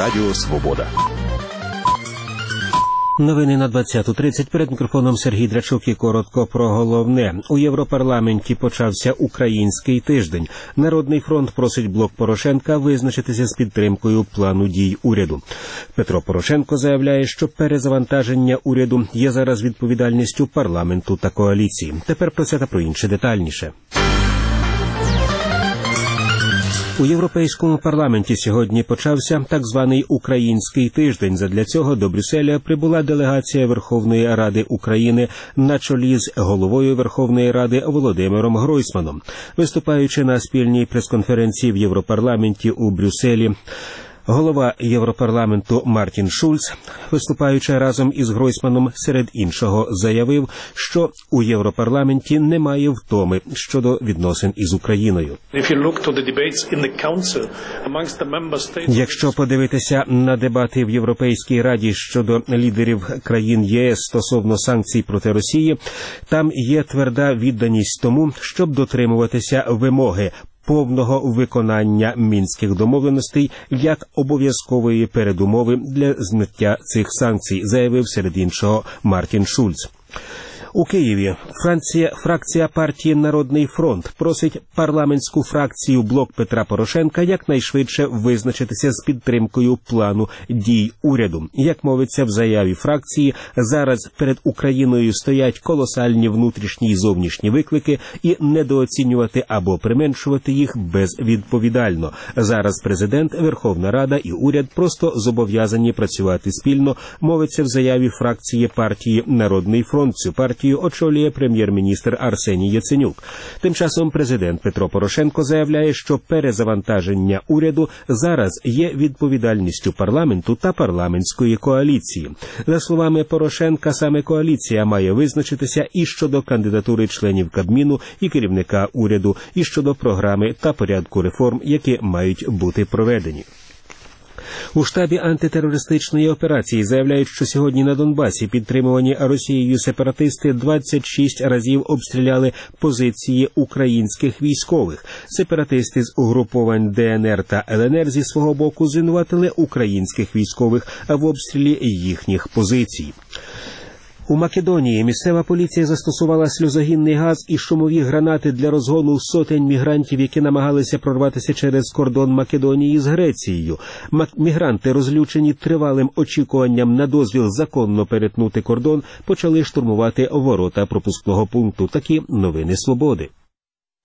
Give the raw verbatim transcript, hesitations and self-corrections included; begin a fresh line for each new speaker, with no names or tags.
Радіо Свобода.
Новини на двадцяту тридцять. Перед мікрофоном Сергій Драчук і коротко про головне. У Європарламенті почався український тиждень. Народний фронт просить блок Порошенка визначитися з підтримкою плану дій уряду. Петро Порошенко заявляє, що перезавантаження уряду є зараз відповідальністю парламенту та коаліції. Тепер про це та про інше детальніше. У Європейському парламенті сьогодні почався так званий «Український тиждень». Задля цього до Брюсселя прибула делегація Верховної Ради України на чолі з головою Верховної Ради Володимиром Гройсманом. Виступаючи на спільній прес-конференції в Європарламенті у Брюсселі, голова Європарламенту Мартін Шульц, виступаючи разом із Гройсманом, серед іншого заявив, що у Європарламенті немає втоми щодо відносин із Україною. Якщо подивитися на дебати в Європейській Раді щодо лідерів країн ЄС стосовно санкцій проти Росії, там є тверда відданість тому, щоб дотримуватися вимоги повного виконання мінських домовленостей як обов'язкової передумови для зняття цих санкцій, заявив серед іншого Мартін Шульц. У Києві Франція, фракція партії «Народний фронт» просить парламентську фракцію «Блок Петра Порошенка» якнайшвидше визначитися з підтримкою плану дій уряду. Як мовиться в заяві фракції, зараз перед Україною стоять колосальні внутрішні і зовнішні виклики, і недооцінювати або применшувати їх безвідповідально. Зараз президент, Верховна Рада і уряд просто зобов'язані працювати спільно, мовиться в заяві фракції партії «Народний фронт». Цю партію очолює прем'єр-міністр Арсеній Яценюк. Тим часом президент Петро Порошенко заявляє, що перезавантаження уряду зараз є відповідальністю парламенту та парламентської коаліції. За словами Порошенка, саме коаліція має визначитися і щодо кандидатури членів Кабміну і керівника уряду, і щодо програми та порядку реформ, які мають бути проведені. У штабі антитерористичної операції заявляють, що сьогодні на Донбасі підтримувані Росією сепаратисти двадцять шість разів обстріляли позиції українських військових. Сепаратисти з угруповань Де Ен Ер та Ел Ен Ер зі свого боку звинуватили українських військових в обстрілі їхніх позицій. У Македонії місцева поліція застосувала сльозогінний газ і шумові гранати для розгону сотень мігрантів, які намагалися прорватися через кордон Македонії з Грецією. Мігранти, розлючені тривалим очікуванням на дозвіл законно перетнути кордон, почали штурмувати ворота пропускного пункту. Такі новини «Свободи».